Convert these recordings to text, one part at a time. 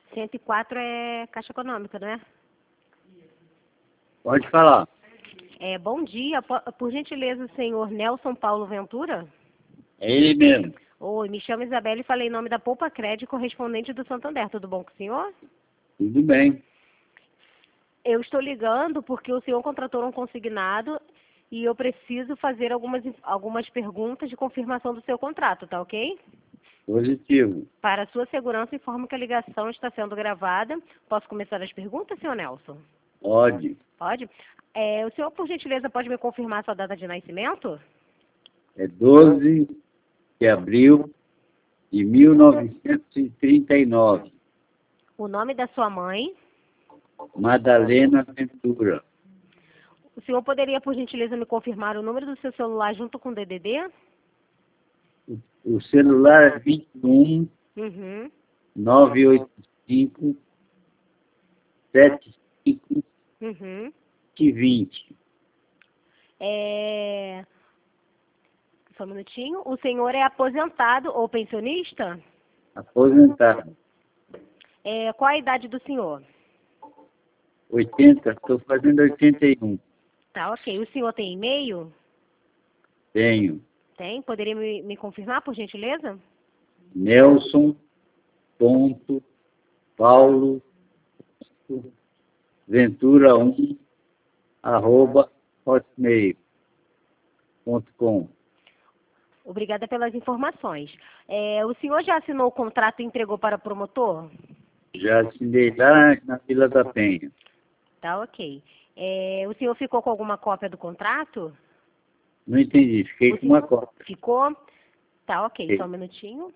104 é Caixa Econômica, não é? Pode falar. Bom dia. Por gentileza, o senhor Nelson Paulo Ventura? É ele mesmo. Oi, me chamo Isabela e falei em nome da Poupa Crédito, correspondente do Santander. Tudo bom com o senhor? Tudo bem. Eu estou ligando porque o senhor contratou um consignado e eu preciso fazer algumas perguntas de confirmação do seu contrato, tá ok? Positivo. Para sua segurança, informo que a ligação está sendo gravada. Posso começar as perguntas, senhor Nelson? Pode. Pode? O senhor, por gentileza, pode me confirmar sua data de nascimento? É 12 de abril de 1939. O nome da sua mãe? Madalena Ventura. O senhor poderia, por gentileza, me confirmar o número do seu celular junto com o DDD? O celular é 21 Uhum. 985 75 Uhum. 20. Só um minutinho. O senhor é aposentado ou pensionista? Aposentado. Qual a idade do senhor? 80, estou fazendo 81. Tá, ok. O senhor tem e-mail? Tenho. Tem? Poderia me confirmar, por gentileza? Nelson.paulo Ventura1 @hotmail.com. Obrigada pelas informações. O senhor já assinou o contrato e entregou para o promotor? Já assinei lá na Vila da Penha. Tá, ok. O senhor ficou com alguma cópia do contrato? Não entendi, fiquei com uma cópia. Ficou? Tá, ok. Sim. Só um minutinho.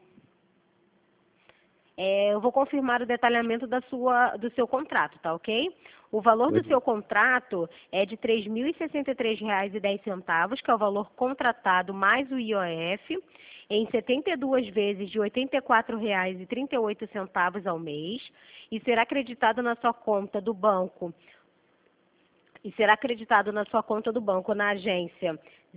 Eu vou confirmar o detalhamento do seu contrato, tá ok? O valor do seu contrato é de R$ 3.063,10, que é o valor contratado mais o IOF, em 72 vezes de R$ 84,38 ao mês, e será acreditado na sua conta do banco. Na agência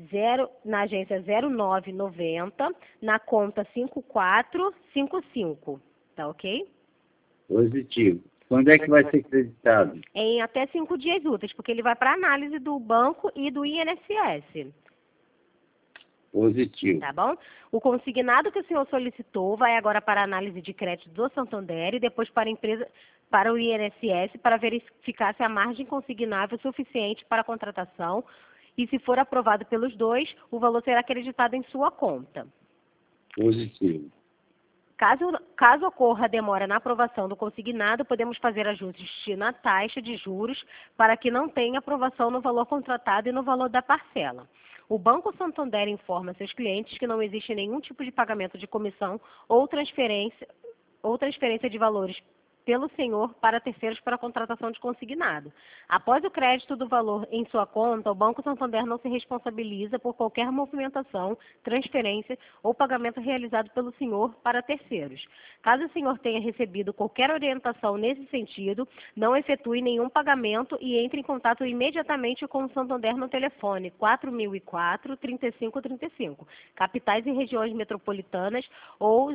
0990, na conta 5455. Tá ok? Positivo. Quando é que vai ser acreditado? Em até 5 dias úteis, porque ele vai para análise do banco e do INSS. Positivo. Tá bom? O consignado que o senhor solicitou vai agora para a análise de crédito do Santander e depois para o INSS para verificar se a margem consignável é suficiente para a contratação e, se for aprovado pelos dois, o valor será acreditado em sua conta. Positivo. Caso ocorra demora na aprovação do consignado, podemos fazer ajustes na taxa de juros para que não tenha aprovação no valor contratado e no valor da parcela. O Banco Santander informa seus clientes que não existe nenhum tipo de pagamento de comissão ou transferência de valores pelo senhor para terceiros para a contratação de consignado. Após o crédito do valor em sua conta, o Banco Santander não se responsabiliza por qualquer movimentação, transferência ou pagamento realizado pelo senhor para terceiros. Caso o senhor tenha recebido qualquer orientação nesse sentido, não efetue nenhum pagamento e entre em contato imediatamente com o Santander no telefone 4004-3535, capitais e regiões metropolitanas, ou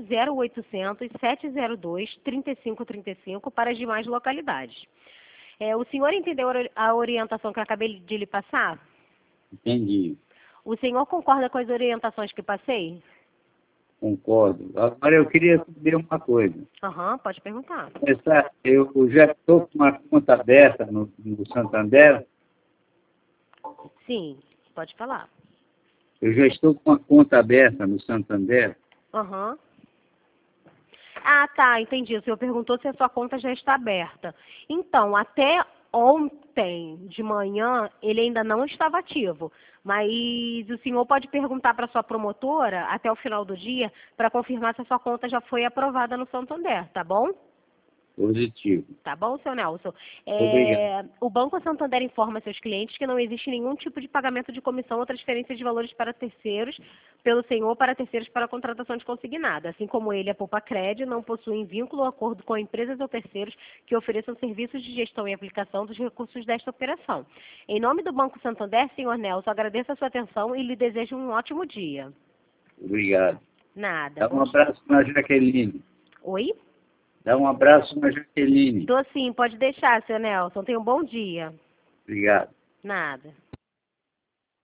0800-702-3535 para as demais localidades. O senhor entendeu a orientação que eu acabei de lhe passar? Entendi. O senhor concorda com as orientações que passei? Concordo. Agora eu queria saber uma coisa. Pode perguntar. Eu já estou com uma conta aberta no Santander. Sim, pode falar. Eu já estou com uma conta aberta no Santander. Ah, tá, entendi. O senhor perguntou se a sua conta já está aberta. Então, até ontem de manhã, ele ainda não estava ativo. Mas o senhor pode perguntar para a sua promotora, até o final do dia, para confirmar se a sua conta já foi aprovada no Santander, tá bom? Positivo. Tá bom, seu Nelson? Obrigado. O Banco Santander informa seus clientes que não existe nenhum tipo de pagamento de comissão ou transferência de valores para terceiros, pelo senhor para terceiros para a contratação de consignado. Assim como ele, a Poupa Crédito, não possuem vínculo ou acordo com empresas ou terceiros que ofereçam serviços de gestão e aplicação dos recursos desta operação. Em nome do Banco Santander, senhor Nelson, agradeço a sua atenção e lhe desejo um ótimo dia. Obrigado. Nada. Dá um abraço para a Jaqueline. Oi? Dá um abraço na Jaqueline. Tô sim, pode deixar, seu Nelson. Tenha um bom dia. Obrigado. Nada.